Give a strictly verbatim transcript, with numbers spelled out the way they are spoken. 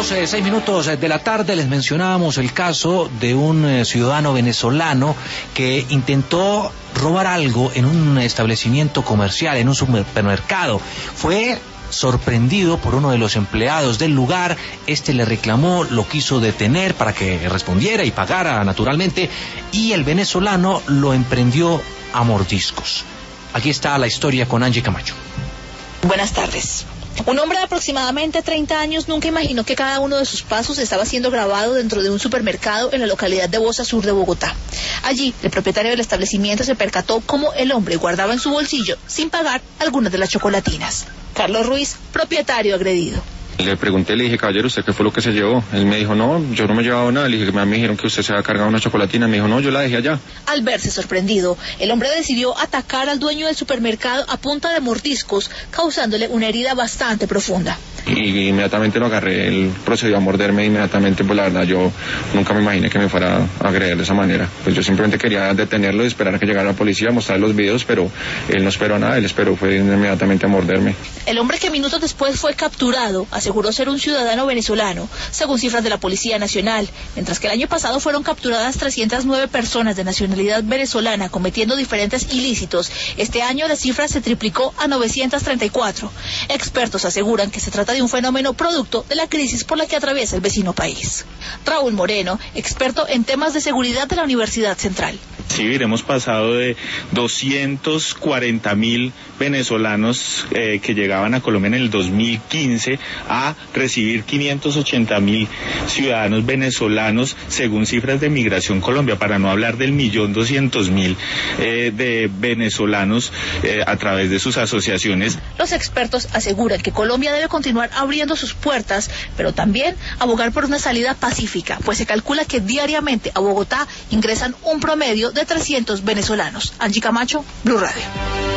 doce, seis minutos de la tarde les mencionábamos el caso de un eh, ciudadano venezolano que intentó robar algo en un establecimiento comercial, en un supermercado. Fue sorprendido por uno de los empleados del lugar. Este le reclamó, lo quiso detener para que respondiera y pagara naturalmente, y el venezolano lo emprendió a mordiscos. Aquí está la historia con Angie Camacho. Buenas tardes. Un hombre de aproximadamente treinta años nunca imaginó que cada uno de sus pasos estaba siendo grabado dentro de un supermercado en la localidad de Bosa, sur de Bogotá. Allí, el propietario del establecimiento se percató cómo el hombre guardaba en su bolsillo, sin pagar, algunas de las chocolatinas. Carlos Ruiz, propietario agredido. Le pregunté, le dije, caballero, ¿usted qué fue lo que se llevó? Él me dijo, no, yo no me he llevado nada. Le dije, me dijeron que usted se había cargado una chocolatina. Me dijo, no, yo la dejé allá. Al verse sorprendido, el hombre decidió atacar al dueño del supermercado a punta de mordiscos, causándole una herida bastante profunda. Y inmediatamente lo agarré, él procedió a morderme inmediatamente. Pues la verdad, yo nunca me imaginé que me fuera a agredir de esa manera. Pues yo simplemente quería detenerlo y esperar a que llegara la policía, mostrar los videos, pero él no esperó nada, él esperó fue inmediatamente a morderme. El hombre, que minutos después fue capturado, aseguró ser un ciudadano venezolano, según cifras de la Policía Nacional, mientras que el año pasado fueron capturadas trescientas nueve personas de nacionalidad venezolana cometiendo diferentes ilícitos. Este año la cifra se triplicó a novecientas treinta y cuatro. Expertos aseguran que se trata de un fenómeno producto de la crisis por la que atraviesa el vecino país. Raúl Moreno, experto en temas de seguridad de la Universidad Central. Sí, hemos pasado de doscientos cuarenta mil venezolanos eh, que llegaban a Colombia en el dos mil quince a recibir quinientos ochenta mil ciudadanos venezolanos, según cifras de Migración Colombia, para no hablar del millón doscientos mil eh, de venezolanos eh, a través de sus asociaciones. Los expertos aseguran que Colombia debe continuar abriendo sus puertas, pero también abogar por una salida pacífica, pues se calcula que diariamente a Bogotá ingresan un promedio de trescientos venezolanos. Angie Camacho, Blue Radio.